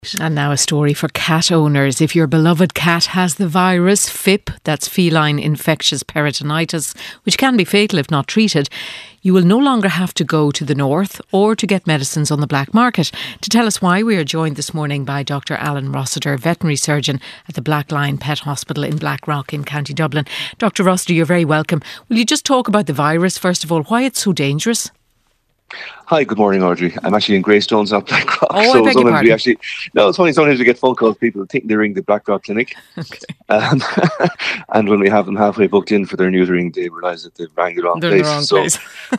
And now a story for cat owners. If your beloved cat has the virus, FIP, that's feline infectious peritonitis, which can be fatal if not treated, you will no longer have to go to the north or to get medicines on the black market. To tell us why, we are joined this morning by Dr. Alan Rossiter, veterinary surgeon at the Black Lion Pet Hospital in Blackrock in County Dublin. Dr. Rossiter, you're very welcome. Will you just talk about the virus, first of all, why it's so dangerous? Hi, good morning, Audrey. I'm actually in Greystones, not Blackrock. Oh, I beg your pardon. It's funny, sometimes we get phone calls, people think they ring the Blackrock Clinic. Okay. And when we have them halfway booked in for their neutering, they realise that they've rang the wrong place.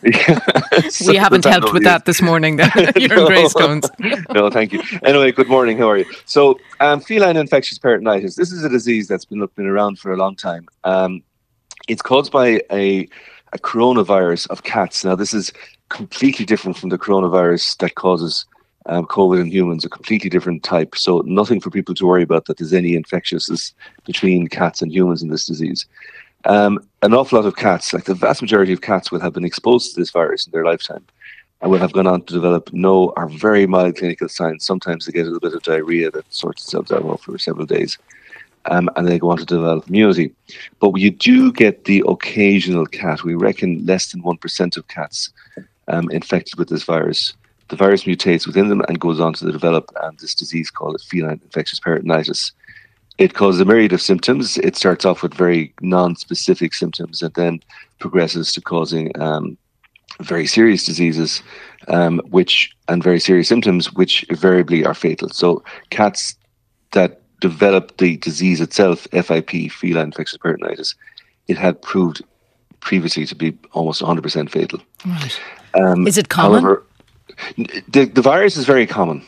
We haven't helped with that this morning then. You're in Greystones. No, thank you. Anyway, good morning, how are you? So, feline infectious peritonitis, this is a disease that's been around for a long time. It's caused by a coronavirus of cats. Now, this is completely different from the coronavirus that causes COVID in humans, a completely different type. So nothing for people to worry about that there's any infectiousness between cats and humans in this disease. An awful lot of cats, like the vast majority of cats, will have been exposed to this virus in their lifetime and will have gone on to develop no or very mild clinical signs. Sometimes they get a little bit of diarrhea that sorts itself out for several days. And they go on to develop immunity. But you do get the occasional cat. We reckon less than 1% of cats infected with this virus. The virus mutates within them and goes on to develop this disease called feline infectious peritonitis. It causes a myriad of symptoms. It starts off with very non-specific symptoms and then progresses to causing very serious diseases, and very serious symptoms, which invariably are fatal. So cats that developed the disease itself, FIP, feline infectious peritonitis, it had proved previously to be almost 100% fatal. Right. Is it common? However, the virus is very common.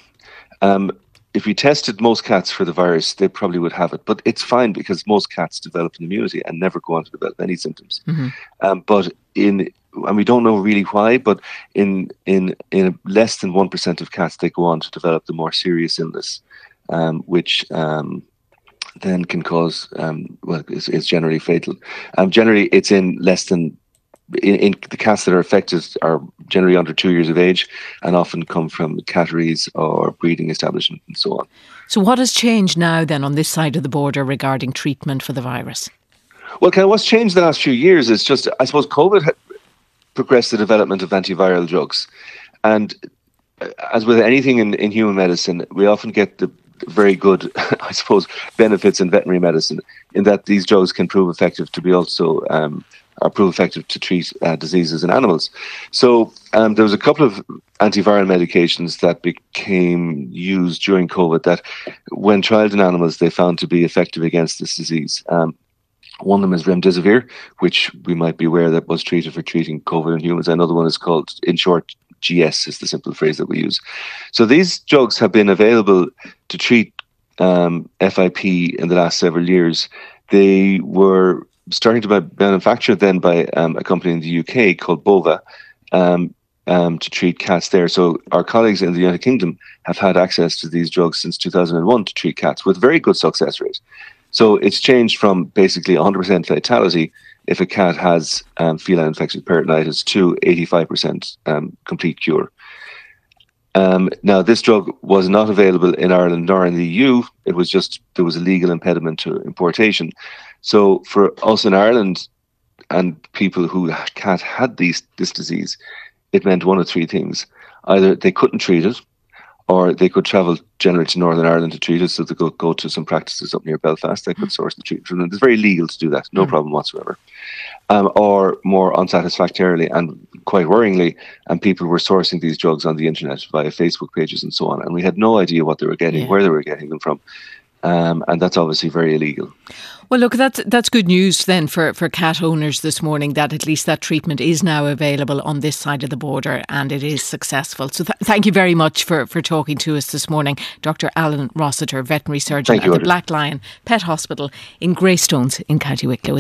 If we tested most cats for the virus, they probably would have it. But it's fine because most cats develop an immunity and never go on to develop any symptoms. Mm-hmm. And we don't know really why, but in less than 1% of cats, they go on to develop the more serious illness, which then can cause, it's generally fatal. Generally, it's in less than, in the cats that are affected are generally under 2 years of age and often come from catteries or breeding establishment and so on. So what has changed now then on this side of the border regarding treatment for the virus? Well, what's changed the last few years is just, I suppose, COVID had progressed the development of antiviral drugs. And as with anything in human medicine, we often get the very good, I suppose, benefits in veterinary medicine in that these drugs can prove effective to be also prove effective to treat diseases in animals. So there was a couple of antiviral medications that became used during COVID that, when trialed in animals, they found to be effective against this disease. One of them is remdesivir, which we might be aware that was treated for treating COVID in humans. Another one is called, in short, GS is the simple phrase that we use. So these drugs have been available to treat FIP in the last several years. They were starting to be manufactured then by a company in the UK called Bova to treat cats there. So our colleagues in the United Kingdom have had access to these drugs since 2001 to treat cats with very good success rate. So it's changed from basically 100% fatality if a cat has feline infectious peritonitis to 85% complete cure. Now, this drug was not available in Ireland nor in the EU. It was just, there was a legal impediment to importation. So for us in Ireland and people who had this disease, it meant one of three things. Either they couldn't treat it, or they could travel generally to Northern Ireland to treat it, so they could go to some practices up near Belfast. They could source the treatment from them. It's very legal to do that, no problem whatsoever. Or more unsatisfactorily and quite worryingly, people were sourcing these drugs on the internet via Facebook pages and so on, and we had no idea what they were getting, where they were getting them from. And that's obviously very illegal. Well, look, that's good news then for cat owners this morning, that at least that treatment is now available on this side of the border and it is successful. So thank you very much for talking to us this morning, Dr. Alan Rossiter, veterinary surgeon at the Black Lion Pet Hospital in Greystones in County Wicklow.